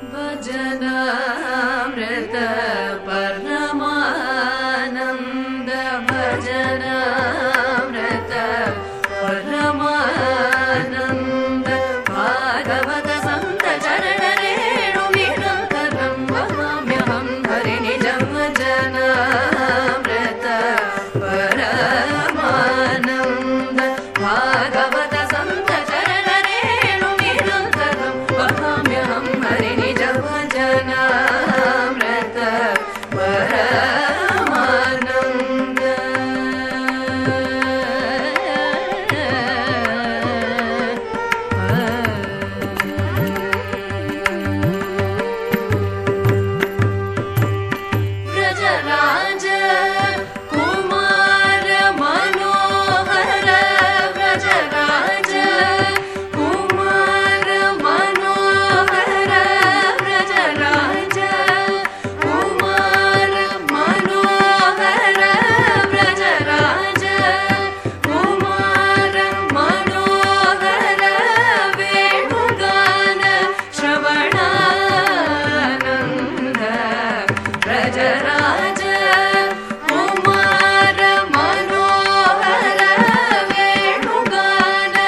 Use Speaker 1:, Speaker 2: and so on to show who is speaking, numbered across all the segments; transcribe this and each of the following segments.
Speaker 1: ಭಜನಾಮೃತ ಪರಮಾನಂದ ಭಜನಾಮೃತ ಪರಮಾನಂದ ಭಾಗವತ ಸಂತ ಚರಣ ರೇಣು ನಿರಂತರಂ ವಹಾಮ್ಯಹಂ ಹರಿ ನಿಜ ಭಜನಾಮೃತ ಪರಮಾನಂದ ಭಾಗವತ ಸಂತ ಚರಣ ರೇಣು ನಿರಂತರಂ ವಹಾಮ್ಯಹಂ ಹರಿ ನಿಜ ಭಜನಾಮೃತ ಪರಮಾನಂದ. ವ್ರಜರಾಜ ಕುಮಾರ ಮನೋಹರ ವ್ರಜರಾಜ ಕುಮಾರ ಮನೋಹರ ವ್ರಜರಾಜ ಕುಮಾರ ಮನೋಹರ ವ್ರಜರಾಜ ಕುಮಾರ ಮನೋಹರ ವೇಣುಗಾನ ಶ್ರವಣಾನಂದ ವ್ರಜರಾಜ ಕುಮಾರ ಮನೋಹರ ವೇಣುಗಾನ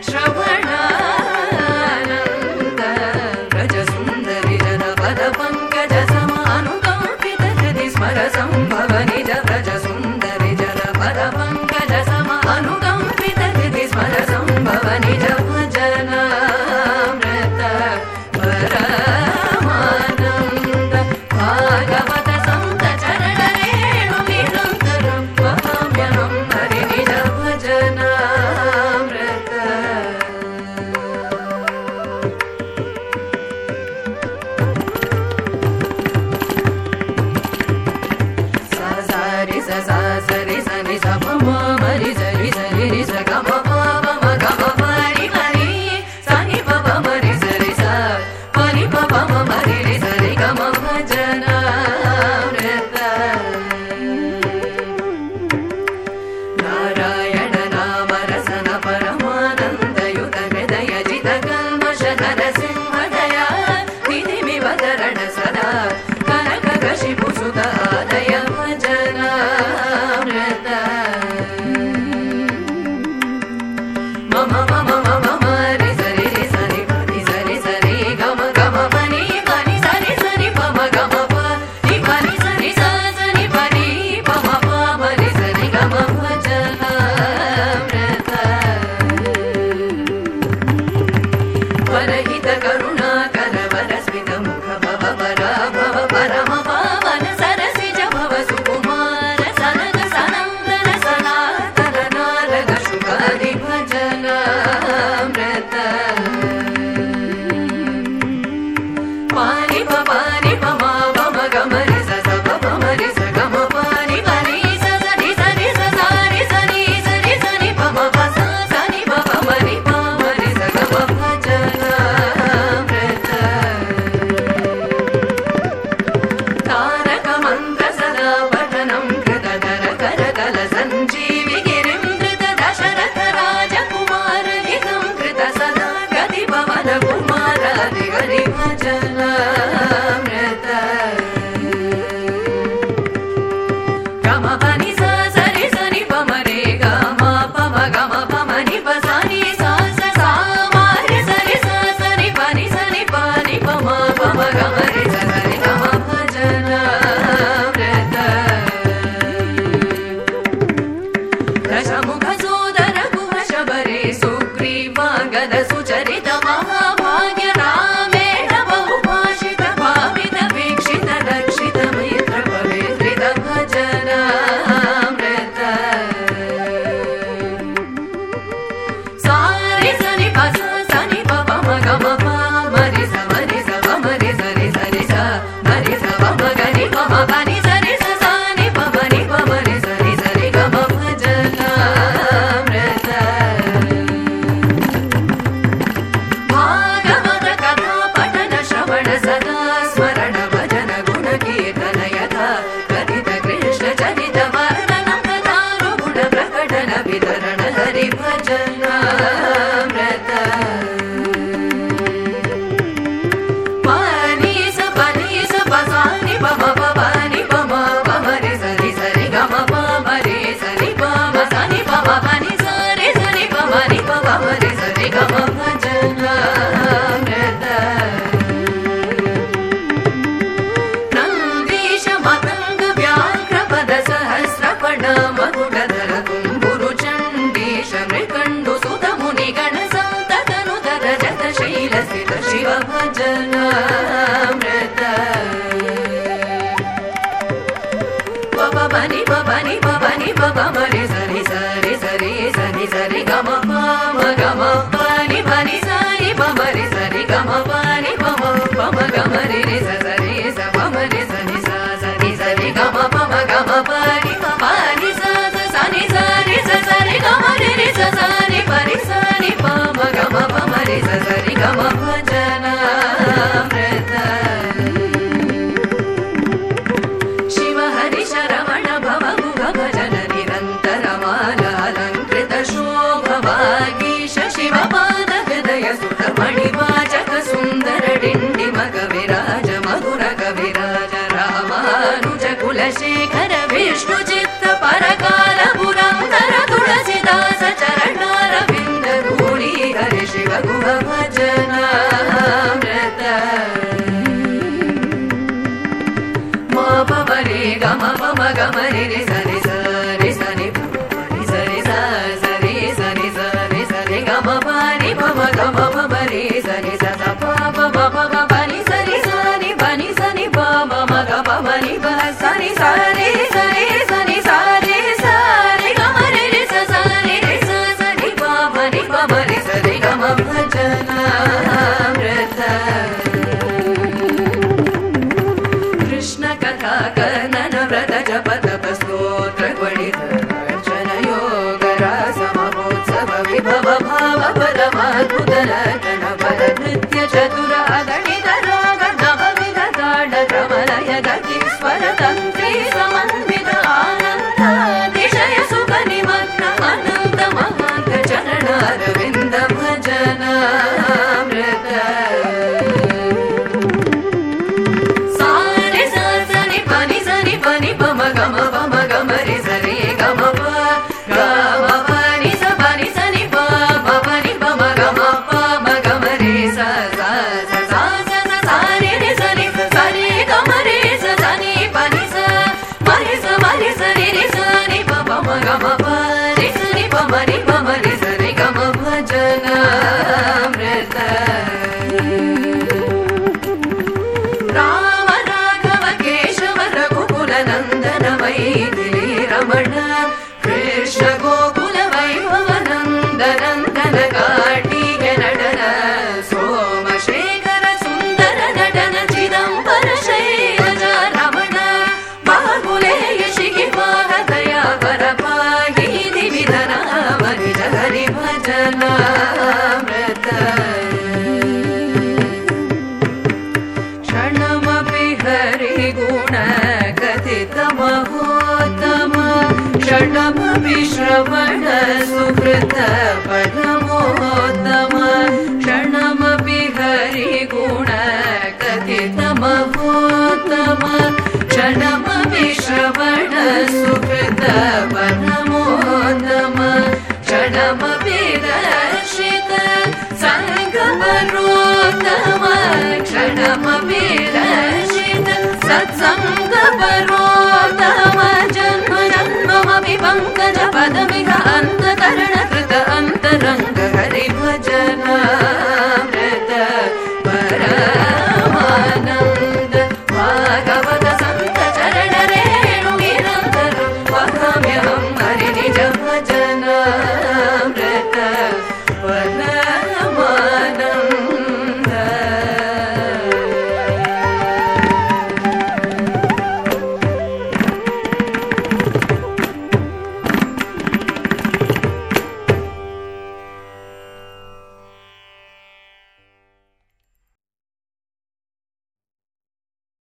Speaker 1: ಶ್ರವಣಾನಂದ ವ್ರಜ ಸುಂದರಿ ಜನ ಪದ ಪಂಕಜ ಸಮಾನುಕಂಪಿತ ಹೃದಿ ಸ್ಮರ ಸಂಭವ ನಿಜ ವ್ರಜ ಸುಂದರಿ ಜನ ಪದ ಪಂಕಜ ಸಮಾನುಕಂಪಿತ ಹೃದಿ ಸ್ಮರ ಸಂಭವ ನಿಜ ಭಜನಾಮೃತ ಪರಮಾನಂದ ಭಾಗವತ ಸಂತ ಚರಣ ರೇಣು ನಿರಂತರಂ ವಹಾಮ್ಯಹಂ ಹರಿ ನಿಜ ಭಜನಾಮೃತ. ಸ ಸರಿ ಸ ಸ ಸರಿ ಸ ನಿ ಸ ಪ ಮ ಮರಿ ಸರಿ ಸರಿ ರಿ ಸ ಗ ಮ ಪ ಮ ಮ ಗ ಮ ಪ ರಿ ಮ ರಿ ಸ ನಿ ಪ ಪ ಮ ರಿ ಸ ರಿ ಸ ಪ ನಿ ಪ ಪ ಮ ಮ ರಿ ರಿ ಸ ರಿ ಗ ಮ ಭಜನಾಮೃತ. ನಾರಾಯಣ ನಾಮ ರಸನ ಪರಮಾನಂದಯುತ ಹೃದಯ ಜಿತ ಕಲ್ಮಷ ನರಸಿಂಹ ದಯಾ ನಿಧಿಮಿ ವದರಣ ಸದಾ ಕನಕ ಕಶಿಪು ಸುತ ಆದಯ ಭಜನಾಮೃತ. ಮಮ ಮಮ ಮಮ ಮರಿ ಸರಿ ರಿ ಸರಿ ಪನಿ ಸರಿ ಸರಿ ಗಮ ಗಮ ಪನಿ ಪನಿ ಸರಿ ಸರಿ ಪಮ ಗಮ ಪ ನಿ ಪನಿ ಸರಿ ಸ ಸರಿ ಪನಿ ಪಮ ಪ ಮರಿ ಸರಿ ಗಮ ಭಜನಾಮೃತ. ಪರಹಿತ ಕರುಣಾಕರ ವರಸ್ಮಿತ ಮುಖ ಭವ ಪರಾಭವ ಪರಮ ಪಾವನ ಸರಸಿಜ ಭವ ಸುಕುಮಾರ ಸನಗ ಸನಂದನ ಸನಾತನ ನಾರಗ ಶುಕಾದಿ ಭಜನಾಮೃತ. ಪಾನಿ ಪ ಪಾನಿ ಪ ಮ ಪ ಮ ಗ ಮ ರಿ ಸ ಸ ಪ ಪ ಮ ರಿ ಸ ಗ ಮ ಪ ನಿ ಪ ರಿ ಸ ಸ ನಿ ಸ ರಿ ಸ ಸ ರಿ ಸ ನಿ ಸ ರಿ ಸ ನಿ ಪ ಮ ಪ ಸ ಸ ನಿ ಪ ಪ ಮ ರಿ ಪ ಮ ರಿ ಸ ಗ ಮ ಭಜನಾಮೃತ. ತಾರಕ ಮಂತ್ರ ಸದಾ ಪಠನಂ ಕೃತ ಧರ ಕರಕಲ ಸಂಜೀವಿ ಗಿರಿಮೃತ ದಶರಥ ರಾಜಕುಮಾರ ನಿಸಂಕೃತ ಸದಾ ಗತಿ ಪವನ ಕುಮಾರಾದಿ ಹರಿ ಭಜನಾಮೃತ. ಗಮ ಪನಿ ಸ ಸರಿ ಸ ನಿ ಪ ಮ ರೇ ಗ ಮ ಪ ಮ ಗ ಮ ಪ ಮ ನಿ ಪ ಸ ನಿ ಸ ಸ ಸ ಮ ರಿ ಸ ರಿ ಸ ಸ ನಿ ಪ ನಿ ಸ ನಿ ಪ ನಿ ಪ ಮ ಪ ಮ ಗ ಮ ರಿ ಸ ಸ ರಿ ಗ ಮ ಭಜನಾಮೃತ. ದಶಮುಖ ಸೋದರ ಕುಹ ಶಬರಿ ಸುಗ್ರೀವಾಂಗದ ಸುಚರಿತ ಮಹಾಭಾಗ್ಯ ರಾಮೇಣ ಬಹುಭಾಷಿತ ಭಾವಿತ ವೀಕ್ಷಿತ ರಕ್ಷಿತ ಮಿತ್ರ ಪವಿತ್ರಿತ ಭಜನಾಮೃತ. ಸಾರಿ ಸನಿ ಪ ಸ ಸನಿ ಪ ಪ ಮ ಗ ಮ ಪ ಮರಿ ಸ ಪ ಮರಿ ಸರಿ ಸರಿ ಸ ಮರಿ ಸ ಪ ಮ ಗ ನಿ ಪ ಮ ಪ ನಿ ಸರಿ ಸ ಸ ನಿ ಪ ಮ ನಿ ಪ ಮರಿ ಸರಿ ಸರಿ ಗ ಮ ಭಜನಾಮೃತ. ಭಾಗವತ ಕಥಾ ಪಠನ ಶ್ರವಣ ಸದಾ ಸ್ಮರಣ ಭಜನ ಗುಣ ಕೀರ್ತನ ಯಥಾ ಕಥಿತ ಕೃಷ್ಣ ಚರಿತ ವರ್ಣನ ಕಥಾರು ಗುಣ ಪ್ರಕಟನ ವಿತರಣ ಹರಿ ಭಜನಾಮೃತ. ಪಾನಿ शेखर विष्णु चित्त परकाल पुरंदर तुलसीदास चरणारविंद धूली हरि शिव गुह भजनामृत मा पवरे गम पम गम रि सरि सरि सनि सरि सरि सरि सरि सरि गम पानि पम गम पम रि सनि स प प प प बनि सरि सनि बनि सनि प म ग प बनि प सनि सरि सरि सनि सरि सरि गम रि स सनि रि स सनि प बनि प बनि सरि गम भजनामृत कृष्ण कथा कनन व्रत जप तप स्तोत्र गणित अर्चन योग रस महोत्सव विभव भाव परमाद्भुत रचन पर नृत्य चतुर अगणित राग नवविध ताड क्रमलय गति स्वर तंत्री समन्वित आनंद अतिशय सुख निमग्न अनंत महांत चरणारविंद भजनामृत सारे सनि पनि सनि पनि पम गम रि सरि गम प गम पनि स पनि सनि प पनि पम गम प म गम रि स स स सारे रि सनि सरि गम रि स सनि पनि स मरि सरि रि सनि प पम गम प रि सनि प मरि पम रि सरि गम भजनामृत राम राघव केशव रघुकुल नंदन मैथिली रमण कृष्ण गोकुल वैभव नंद नंदन कार्तिक नटन सोमशेखर सुंदर नटन चिदंबर शैलज रमण बाहुलेय शिखिवाह दया पर पाहि दिविधन वनिज हरि भजनामृत क्षणमपि हरि गुण कथित महोत्तम क्षणमपि श्रवण सुकृत परमोत्तम क्षणमपि हरि गुण कथित महोत्तम क्षणमपि श्रवण सुकृत परमोत्तम क्षणमपि दर्शित संगपरोत्तम क्षणमपि दर्शित सत्संगपरोत्तम जन्म जन्ममपि पङ्कज पदमिह अन्तकरण कृत अन्तरङ्ग हरि भजना